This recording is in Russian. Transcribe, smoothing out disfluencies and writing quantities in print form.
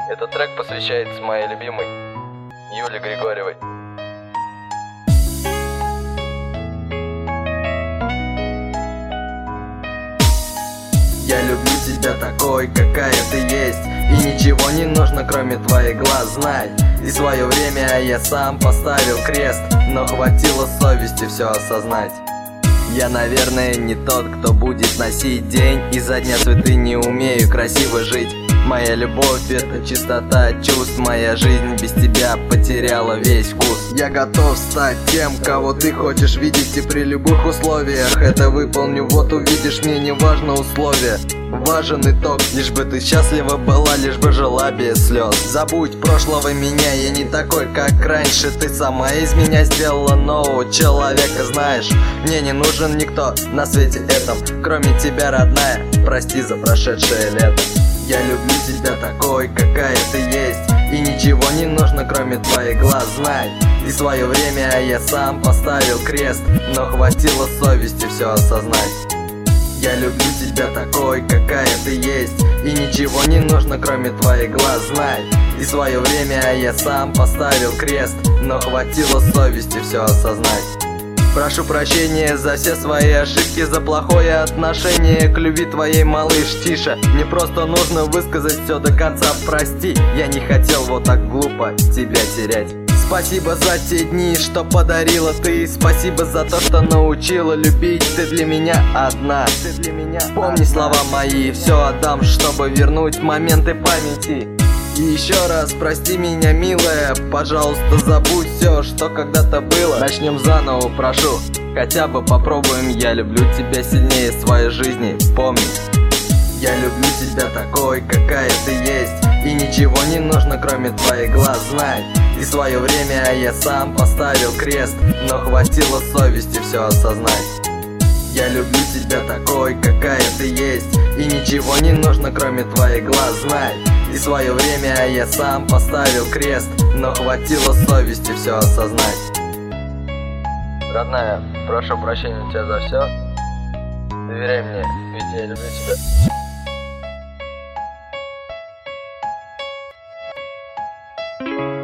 Этот трек посвящается моей любимой Юле Григорьевой. Я люблю тебя такой, какая ты есть, и ничего не нужно, кроме твоих глаз, знай. И свое время я сам поставил крест, но хватило совести все осознать. Я, наверное, не тот, кто будет носить день изо дня цветы, не умею красиво жить. Моя любовь — это чистота чувств, моя жизнь без тебя потеряла весь вкус. Я готов стать тем, кого ты хочешь видеть, и при любых условиях это выполню, вот увидишь, мне не важно условия. Важен итог, лишь бы ты счастлива была, лишь бы жила без слез. Забудь прошлого меня, я не такой, как раньше. Ты сама из меня сделала нового человека, знаешь. Мне не нужен никто на свете этом, кроме тебя, родная. Прости за прошедшее лето. Я люблю тебя такой, какая ты есть, и ничего не нужно, кроме твоих глаз, знай. И свое время я сам поставил крест, но хватило совести все осознать. Я люблю тебя такой, какая ты есть, и ничего не нужно, кроме твоих глаз, знай. И свое время я сам поставил крест, но хватило совести все осознать. Прошу прощения за все свои ошибки, за плохое отношение к любви твоей, малыш, тише. Мне просто нужно высказать все до конца, прости. Я не хотел вот так глупо тебя терять. Спасибо за те дни, что подарила ты, спасибо за то, что научила любить. Ты для меня одна, ты для меня помни слова мои, все отдам, чтобы вернуть моменты памяти. И еще раз прости меня, милая, пожалуйста, забудь все, что когда-то было. Начнем заново, прошу, хотя бы попробуем. Я люблю тебя сильнее своей жизни, помни. Я люблю тебя такой, какая ты есть, и ничего не нужно, кроме твоих глаз, знай. И свое время я сам поставил крест, но хватило совести все осознать. Я люблю тебя такой, какая ты есть, и ничего не нужно, кроме твоих глаз, знай. И свое время я сам поставил крест, но хватило совести все осознать. Родная, прошу прощения у тебя за все. Доверяй мне, ведь я люблю тебя.